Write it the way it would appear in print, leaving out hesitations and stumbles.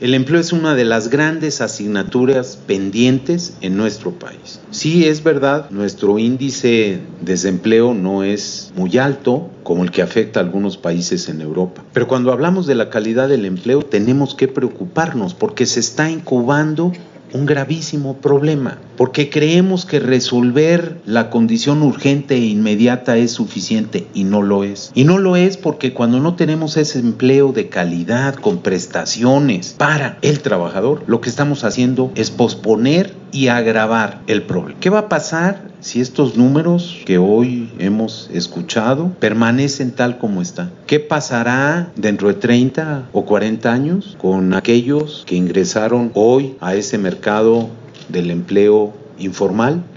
El empleo es una de las grandes asignaturas pendientes en nuestro país. Sí, es verdad, nuestro índice de desempleo no es muy alto, como el que afecta a algunos países en Europa. Pero cuando hablamos de la calidad del empleo, tenemos que preocuparnos porque se está incubando un gravísimo problema, porque creemos que resolver la condición urgente e inmediata es suficiente y no lo es. Y no lo es porque cuando no tenemos ese empleo de calidad, con prestaciones para el trabajador, lo que estamos haciendo es posponer y agravar el problema. ¿Qué va a pasar si estos números que hoy hemos escuchado permanecen tal como están? ¿Qué pasará dentro de 30 o 40 años con aquellos que ingresaron hoy a ese mercado del empleo informal